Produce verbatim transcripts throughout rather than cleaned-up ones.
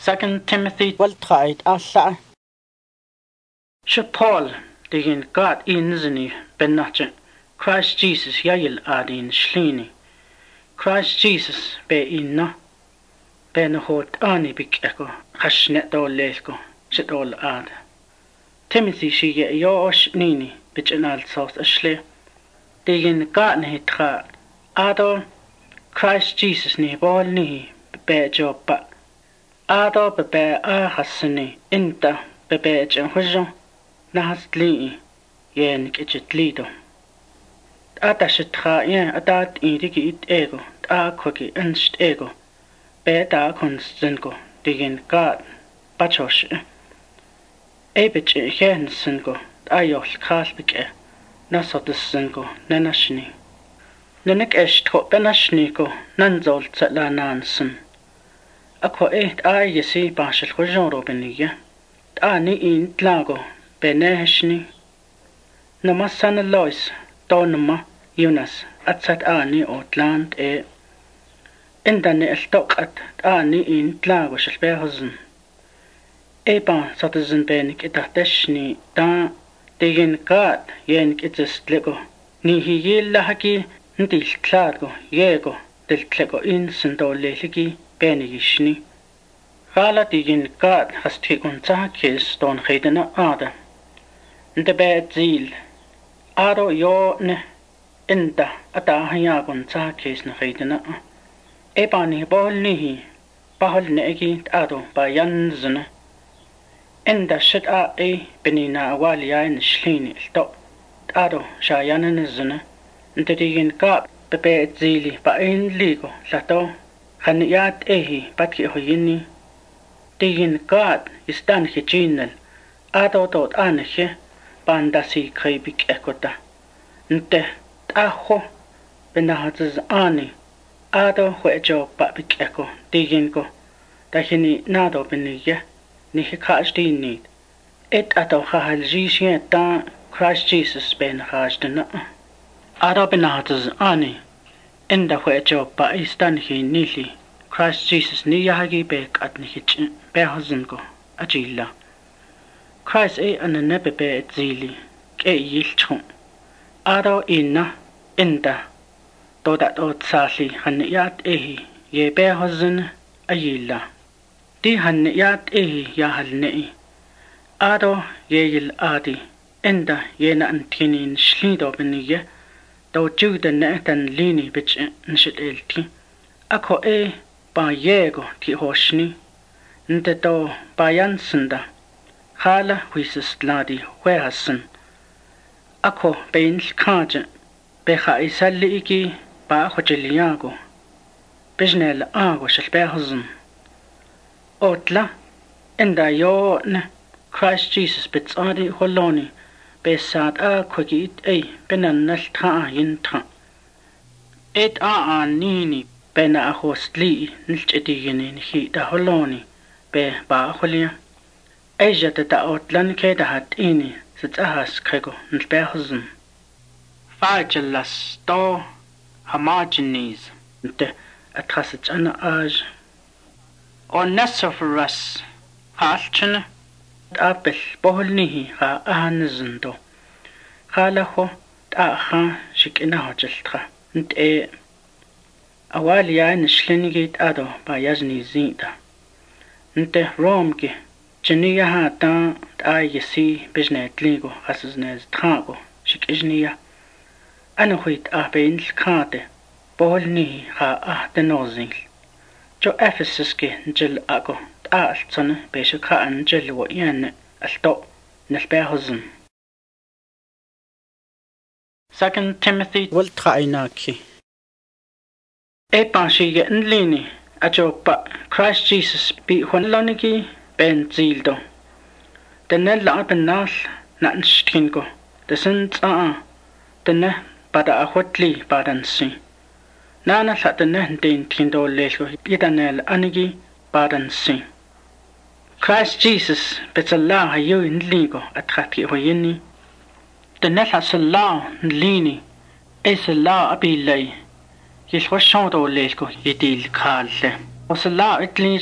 Second Timothy والتقايد أسعى شو Paul دين God إنزني بناتج Christ Jesus يايل آدين شليني Christ Jesus بإنه بينهوت آني بك أكو خشنة دول ليلكو شدول آد Timothy شيء يوش نيني بجنال صوت أشلي دين God نهتخا آدو Christ Jesus نهبول نهي ببيجو بق آدو ببي آخسني انت ببيج خجو نهز لي ينك اجت ليدو آتا شتخا ين أتات إيديكي إت إيغو تآكوكي انشت إيغو بيتا كونسنكو ديين قاد باتشوش أي بيج إيخين سنكو تآيوخ خال بك ناسو دسنكو ننشني ننك اشتخو بنشنيكو ننزول تسألا نانسن أكو إيه تآي يسي باشل خجون روبنية تآني إين تلاغو بنهشني نما سان اللويس دونما يونس أتسات آني أو تلاند إيه إنداني التوقت تآني إين تلاغو شلبيهزن إيه بان ساتزن بينك إتحتشني تا ديين قاد ينك إتستلقو نيهي يلا حكي نديل تلاغو ييغو دل تلقو إن سندولي لكي بينيشني غالا ديين قاد خستي أنتا كيس دون خيدنا آدا انت بيت زيل آرو يو انت أتا هياغن تا كيس نخيدنا إباني بول نيهي بحل نئكي تآدو بايانزنا انت شد آئي بنينا والياين شليني التو تآدو شايانا نزنا انت ديين قاد ببيت زيلي باين ليغو لاتو خنيات إيهي باتكي أخييني ديين قاد يستانخي جينل آدو دوت آنخي بانداسي خيبك أكوتا نته تأخو بناهتز آني آدو خوئجو بابك أكو ديينكو داخني نادو بنية نيخي خاش دينيد إت أتو خاهل جيشين تا كراش جيسس بين خاش دنا آدو بناهتز آني إندا خوئجو بايستانخي نيلي كراش جيسس نيهاجي بيك أتنخيج بيهزنكو أجيلا Christ أي أنا نبي بيت زيلي كأي يلتون أرو إنا إندا تودا توت سالي هنيات إيه يبي هزن أيلا دي هنيات إيه يا هالنئي أرو ييل آدي إندا ينا أنتينين شليدو بنية دو جودا نأتن ليني بيج نشد إلتي أكو إيه با ييغو تي هوشني نتا دو بايان سندا خالا ويسس لادي ويهسن أكو بين الكاج بخا يسالي إيكي با أخو جلياغو بجنال آغو شلبيهزن أوتلا إندا يون كرايست جيسس بتصادي خلوني بساد آكو كيت أي بنان نلتا ينتا إت آآن نيني بنا أخو سلي نلجديني نخي دا خلوني بي با أخوليا أيجا تتأوتلن كيدا هاتيني ستأهاس كيغو نلبيهزن فاجلس دو هماجنيز انت اتخسج أنا آج او نسفرس هالچن تقابل بوهلنيهي خا أهانزن دو خالخو تأخا شك إنهو جلتخا انت ايه أواليا نشلنيجي تأدو بايزني زيدا انت رومكي جنيا هاتا تآي يسي بجنات ليغو خسزناز تخاغو شك إجنيا أنا خويت أهبين الكاتي بولني خا أهد نوزيل جو أفسسكي نجل أكو تآل تسنة بيشك خا نجل وإيان التو نلبيهزن Second Timothy والتقايناكي إيبان شي ينليني أجو با Christ Jesus بي خونلونيكي بين زيلدو دنال لعب النال نانشتينكو دسنت آآ دنه بدا أخوتلي بادنسي نانا لأدنه ندين تيندو ليلو يدنال أنيجي بادنسي Christ Jesus بتسلا هيو نلينكو أتخاتي ويني دنال هسلا نليني إسلا أبي لي يشوشون دو ليلكو يديل كالله وسلا إتليجه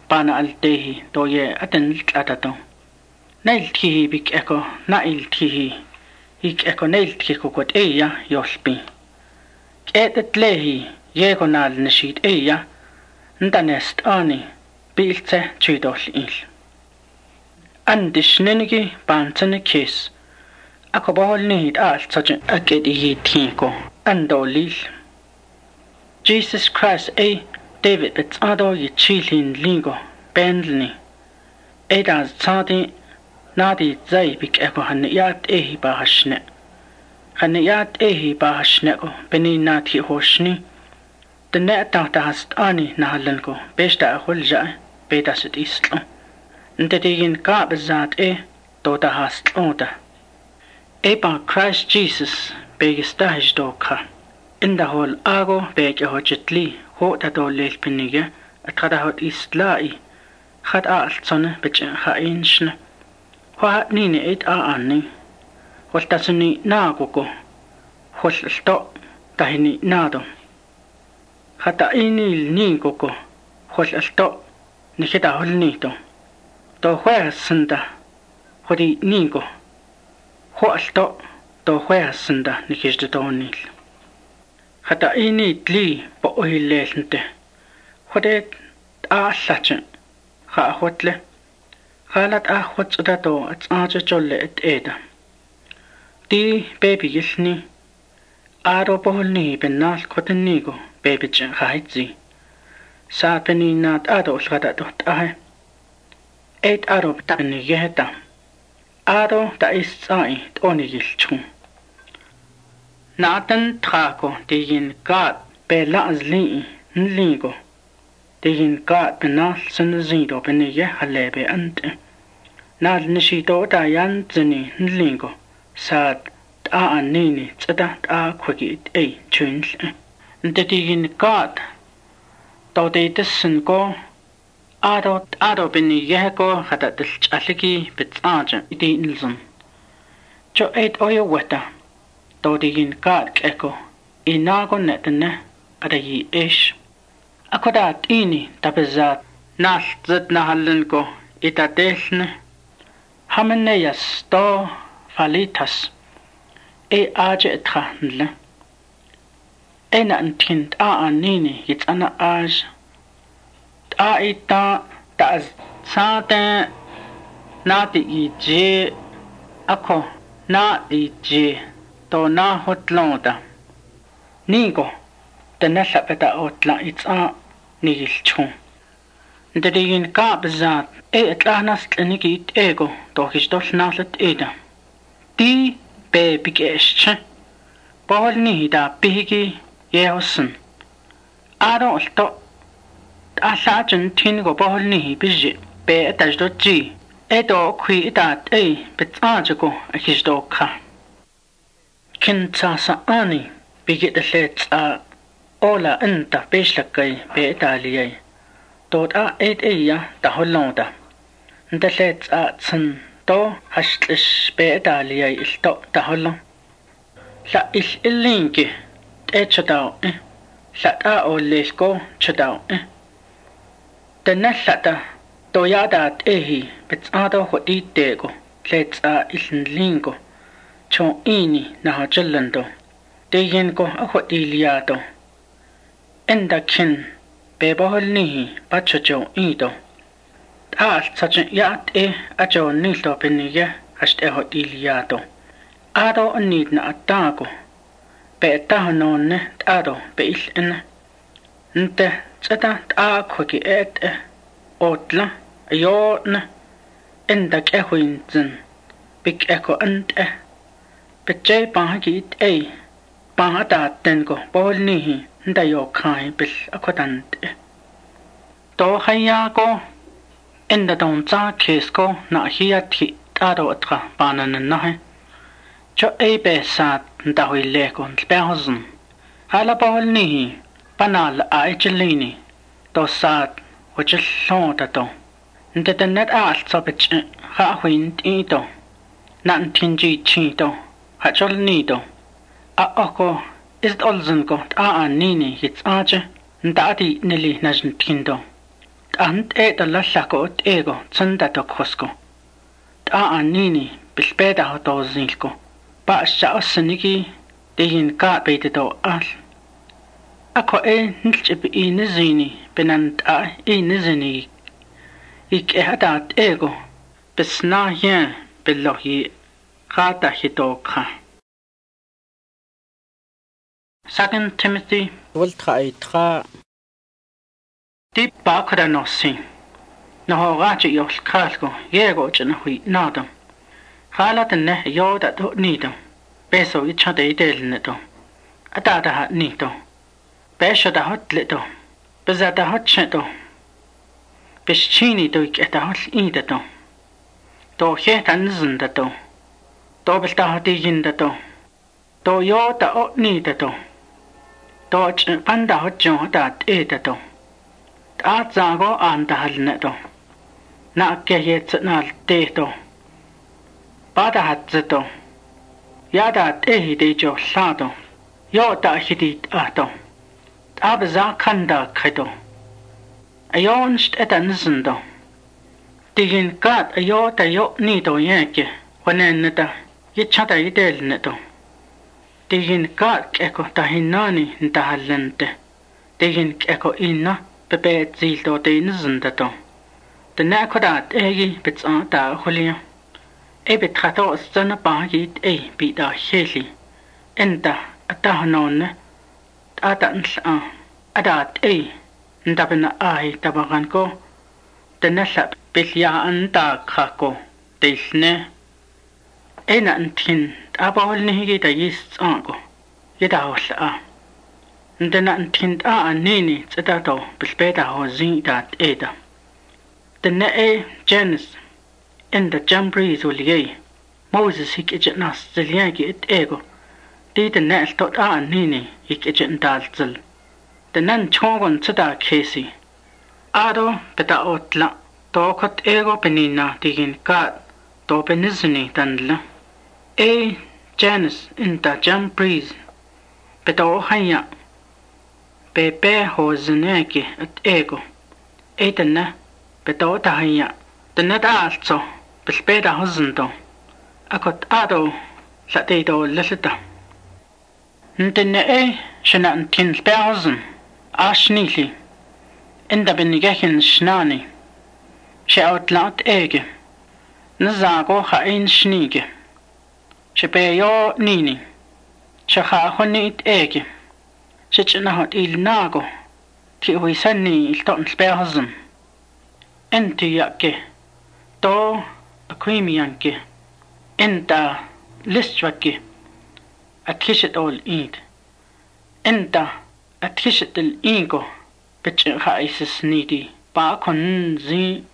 pana altehi toye aten tlatato. Nailtihi bik eko nailtihi ik eko nailtiko kot eya yolpi. Etet lehi yego nal nishit eya ndanest ani biltse chidol il. Andish nenigi bantene kes. Ako bahol nihid alt sajen aked yitiko andolil. Jesus Christ e David bets ado yichilin lingo bendlni. Edas tsadi nadi zay bik eko haniyat ehi bahashne. Haniyat ehi bahashne ko beni nati hoshni. Dene tahta hast ani nahalan ko beshta ahul jae bedasit islo. Ntetigin ka bezat e tota hast oda. Eba Christ Jesus begistahij doka. Inda hol ago bege hojitli ho da do lel pinige atrada hot islai. Had alt sonne bitje ha inshne. Ho hat nine et a anni. Hol tasuni nagogo. Hol sto tahini nado. Hata inil ningogo. Hol sto nikita hol nito. Do huasanda hodi ningo. Ho sto do huasanda nikishde donil. Hata ini tli po ohilelnte. Hodet a sachen. Ha hotle. Halat a hotsuda do at aja jolle et eda. Di baby gilni. Aro boholni benal kotenigo baby jen haitzi. Sa peninat ado ulgada dot ahe. Eit aro betani yeheta. Aro da is tsai toni gilchun. Natan trako digin gad be lazli nlingo. Digin gad benal sunzido benige halebe ante. Nal nishito da yan zini nlingo. Sad ta anini tsada ta kwagit ei chunl. Nte digin gad. Do de dissen go. Ado ado benige go hada dilch aligi betsaja iti nilzun. Jo eit oyo weta. Dodigin gad eko inago netne adayi ish. Ako dat ini tabezat nal zet nahallen ko itadelne. Hameneyas do falitas e aje etra nle. Ena antint a anini yits ana aj. A ita ta sate nati ije ako na ije. To na hotlonda. Nigo, the nesapeta otla it's a nigilchon. The digin kabzat, e atlanas tlenigit ego, to his dos naset eda. Di be bigesche, bol nihida bigi yeosen. Ado sto, a sajen tingo bol nihi biji, be etajdo g. Edo qui idat e, betajago a his doka. Kinta sa ani bigit the lets a ola enta beshlakay be Italiay. Dot a eight eya da Hollanda. The lets a tsin do hastlish be Italiay il do da Holland. La il ilinki e chadao e. La a o lesko chadao e. The nellata do yadat ehi bits ado hoti dego. Lets a il lingo. Chon ini na hajallando. Digin ko ako iliado. Enda kin bebahol nihi bachojo ido. Taal sachen yat e ajo nildo benige hast e hot iliado. Ado anid na atago. Be tahanone ado be il ene. Nte tseta ta kwaki et e otla ayotne. Enda kehuinzen. Big eko ant e. Betjay pahagit ei. Pahadat tengo bol nihi ndayo kai bil akodant e. Do hayago. Enda don za kesko na hiati tado atra banan nahe. Jo ei besat ndawi lego ntlbehozn. Hala bol nihi banal a echelini. Do sad wajillon dato. Ndete net aalt sobich ha huint ito. Nan tinji chito. Hachol nido. A oko ist olzen ko a nini hits aje. Ndati nili najn tindo. Ant e da lallako ut ego tsanda to khosko. Ta anini bilbeda ho to zilko. Ba sha osniki digin ka bete to al. Ako e nilchip i nizini benant a i nizini. Ik e hadat ego besna hien belohi gata hitokha. Second Timothy Voltra itra Di bakra nosi. Na ho gachi yol kalko yego chana hui nadam. Khala tenne yoda to nidam. Beso icha de del neto. Atada hat nito. Besha da hot lito. Bezada hot cheto. Beschini do ik eta hot ida to. Do hetan zinda to. Do belta hot yinda to. Do yoda o nida to. Do panda hot jon dat eda to. Ta zago anda halne to. Na ke yet nal te to. Bada hat to. Yada te de jo sado. Yo da hidit ato. Ta za kanda kredo. Ayonst etan zindo. Digin kat ayo ta yo ni to yeke. Waneneta yichata idel neto. Digin kat eko ta hinani nta halente. Digin eko inna Pepe zildo de nizindato. The nakodat egi bits on da hulia. E betrato stana bagit e bida heli. Enda atahanone. Adans a. Adat e. Ndabena ai tabaranko. The nasap bilya anda kako. Desne. Ena antin. Abahol nihigi da yist anko. Yedahos a. Ndena ntint a nini tsadato bilbeda ho zin dat eda. Dene e Janus in the jambreeze uliye. Moses hik ijet nas zilyagi it ego. Di the net tot a nini hik ijet ndal zil. The nan chongon tsada kesi. Ado beta otla. Do kot ego penina digin kat. Do benizini dandla. E Janus in the jambreeze. Beta o hanya. Pepe ho zineki at ego. Etena beto tahaya. Tena da alzo. Bilbeda ho zindo. Akot ado la dedo lilita. Ntene e shana ntin lbeazin. Ashnili. Inda benigehin shnani. She outlaat ege. Nazago ha ein shnige. She beyo nini. She ha honit ege. Shitchna hot il nago. Ki hui sanni il ton spehazum. Enti yakke. Do akwimi yanke. Enta listwake. Atkishit ol eid. Enta atkishit il ego. Bitch ha isis nidi. Ba kon zi.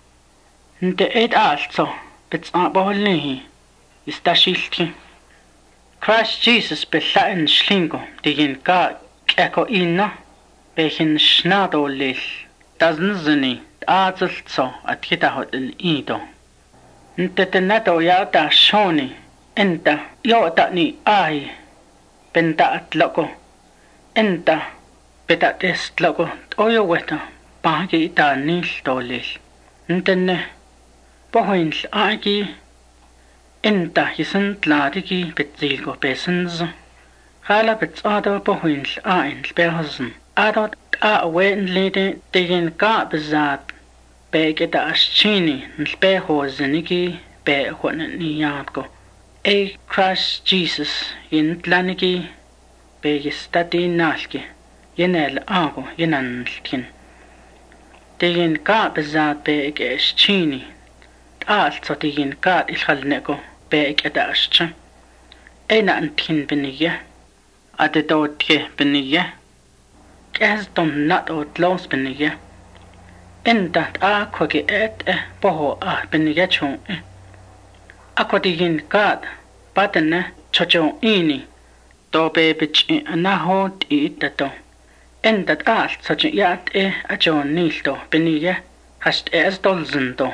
Nte ed also. Bitch abahol nihi. Istashilti. Christ Jesus bellain schlingo. Digin ka Eko inna behin snado lil taznzini azultso at kitahot il ido. Ntetenato yata shoni enta yota ni ai penta at loko enta peta test loko oyo weta pagi ita nil dolil. Ntenne pohin agi enta hisent ladigi betzilgo besens. Kala bits ado pohin ain behazn. Ado a wen lede digin ka bezat. Bege da aschini nbeho zinigi be honen yatko. E Christ Jesus in tlanigi bege stati nalki. Yenel ago yenanlkin. Digin ka bezat bege aschini. Also digin ka ilhalnego bege da ascha. Ena antin benige. Ade dotje benige. Kes dom nat ot los benige. Endat a kwage et e boho a benige chon e. Akwadigin kad patene chochon ini. Dobe bich anahot i itato. Endat a such yat e a chon nilto benige. Hast es dolzendo.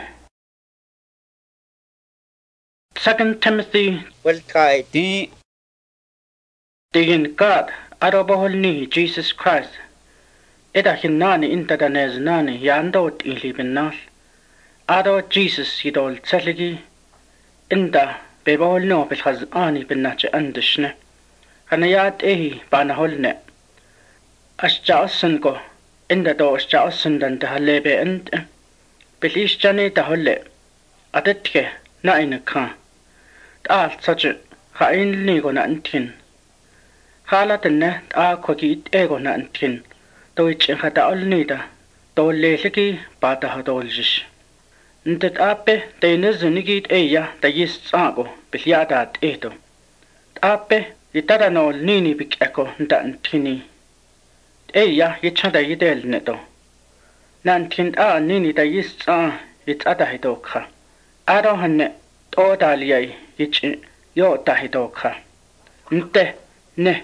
Second Timothy Well tried. Di Digin God, Adobohol ni Jesus Christ. Eda hinnani inta daneznani yandot ili binnal. Ado Jesus yidol tsaligi inda bebol no bilhaz ani binnache andishne. Hanayat ehi banaholne. Ashjausen ko inda do ashjausen dan tahalebe ent. Bilish jani taholle. Adetke na ina ka. Taal sache ha inli go na antin. Hala tenne ta kwaki it ego na antin. Deutsch in hata olnida. Do leliki bata hadoljish. Ntet ape deine zunigit eya da yist sago bilyadat eto. Ape yitada no nini bik eko nda antini. Eya yichada yidel neto. Nantin a nini da yist sa yitada hidokha. Ado hanne to daliyai yich yo ta hidokha. Nte ne.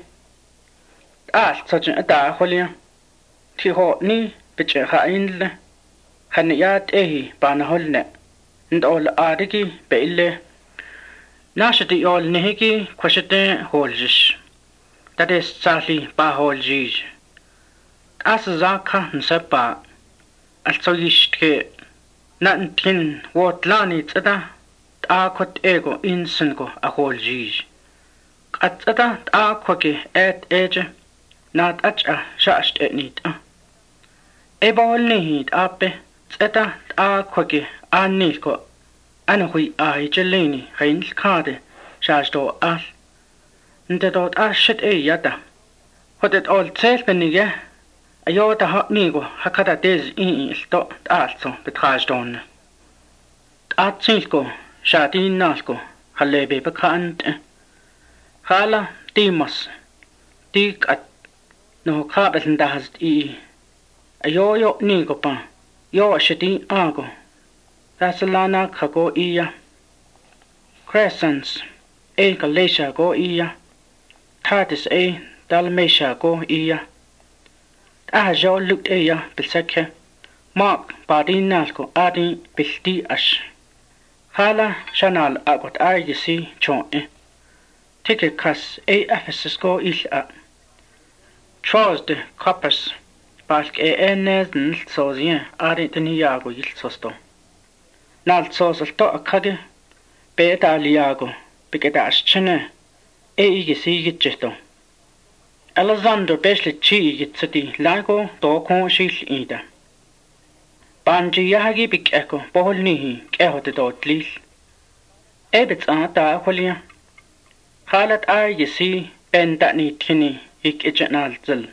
Al sajin ada holya. Tiho ni biche ha inle. Haniyat ehi banaholne. Ndol adigi beille. Nashati yol nehigi kwashite holjish. That is sali ba holjish. As zaka nseba. Also yishtke. Nantin wot lani tsada. Ta kot ego insingo a holjish. At tsada ta kwake et eje. Nat acha shasht et nit. Ebol nihid ape. Tsada ta kwake anil ko. Anahui ai jeleni hein kade shashto al. Nte dot ashit e yata. Hodet all tselpenige. Ayota hot nigo hakata dez in ilto also betrajdon. Atsilko shadin nalko halebe bekannt. Hala dimos. Dik at no kabeln dahast i. Ayoyo nigo pa. Yo shadin ago. Rasalana kago iya. Crescents e Galatia go iya. Tardis e Dalmatia go iya. Ajo looked eya bilseke. Mark badin nalko adi bildi ash. Hala shanal agot ayisi chon e. Tike kas e Ephesus go il a. Charles de Coppers balk e enez nilsozien adi teniago il sosto. Naltsos alto akage beta liago bigeda aschene e igisi gitjeto. Alexander besle chi gitsati lago do kon shil ida. Banji yahagi big eko boholnihi kehote dotlil. Ebets ata holia. Halat ay yisi benda ni tini ik ejenal zil.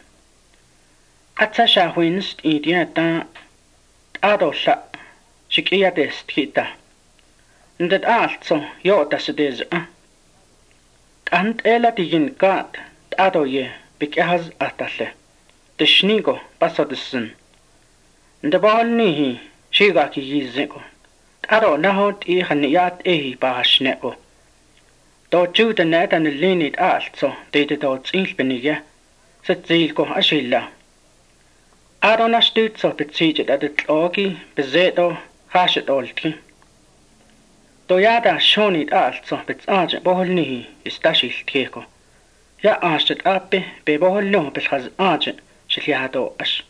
Atsa shahwinst idiata adosha. Shikia dest hita. Ndet also yo das des a. Ant ela digin gat ado ye bikahaz atalle. De shnigo pasodisen. Nde bal nihi shiga ki yizeko. Ado nahot i haniyat ehi bahashneko. Do juda nedan linit also de de do tsilbenige. Set zilko ashilla. Ado nashtutso betsiget adet ogi bezedo Hashet olti. Doyada shonit also betsaje boholnihi istashil tieko. Ya ashtet ape be boholno beshaz aje shiliado ash.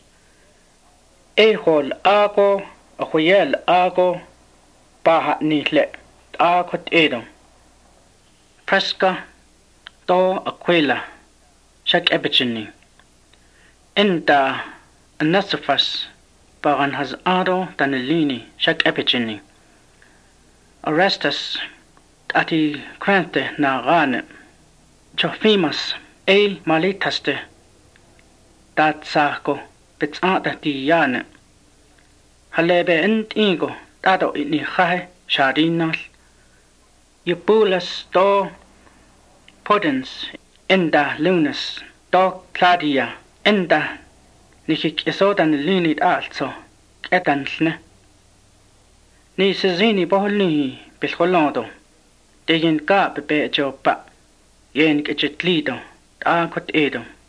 E hol ago ahoyel ago baha nihle akot edom. Preska do aquila shak ebichini. Enta anasafas Baran has ado danelini shak epichini. Orestes ati krante na gane. Trophimus eil malitaste. Dat sako bitsata di yane. Halebe ent igo dado ini chahe shadinal. Eubulus do Pudens enda lunas do Claudia enda Nikik esodan linit also etanlne. Ni sezini boholni bilholado. Degin ka bebe jopa. Yen kejetlido. Ta kot edo.